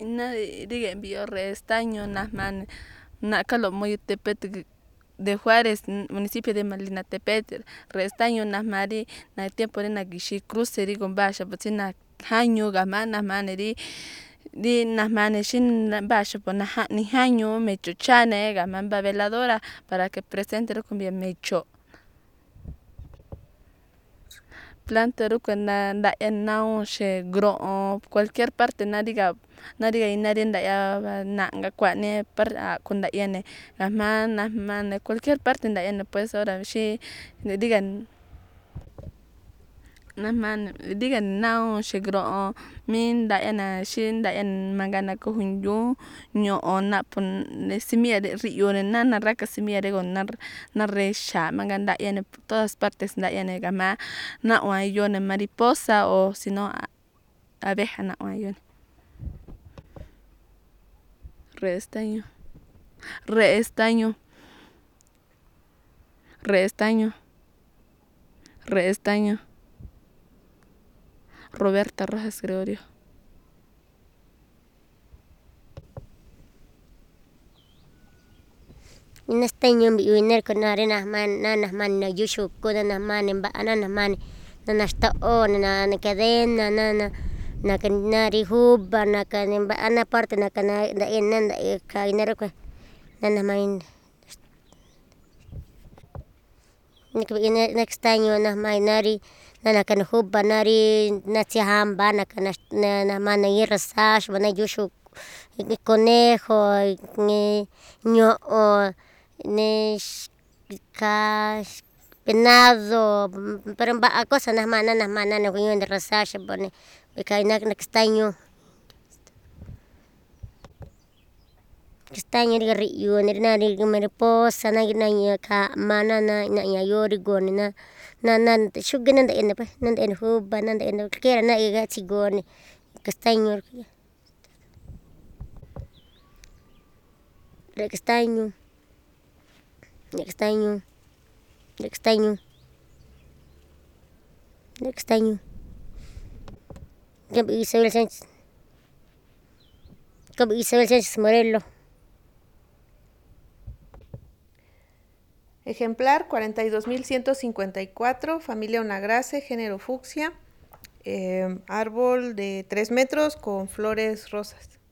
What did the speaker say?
na diga envío restaño nasman nakalo Moyotepec de Juárez, municipio de Malinatepec, restaño nasmari na tiempo de nagishi cruce digo basha botina haño gamana maneri di nasmane shin basha pona ni haño mecho chane gamamba veladora para que presente con bien mecho planta rucana da enao she gro cualquier parte nadiga y nadie ya nanga cuane par kunda yene nasman cualquier parte da yene pues ahora shi digan nasman digan nao she gro min da yana shin da yan mangana ko hunju nyo na pon simia de rio nana raka simia de na resha manganda yene todas partes da yene gama na yone mariposa o sino abeja na yone restaño restaño restaño restaño Roberta Rojas Gregorio. Nestaño viner con arena man nanas man yushu kuna man en banana man nanasta o na cadena na canari hubba na can ana parte na cana da enanda kainero ko nana man next año na mainari nana can hubba nari natia hamba na kana na mana irrasash bana yushu conejo ño'o venado pero va'a cosa nasmana kuñon de rasash pone kaina castaño riga riyo nari mariposa na kama na yori goni na shugi nanda ene pues nanda ene hubba nanda ene cualquiera na iga chigoni castaño castaño castaño castaño castaño Isabel Sánchez Morelos. Ejemplar 42.154, familia Onagrace, género fucsia, árbol de 3 metros con flores rosas.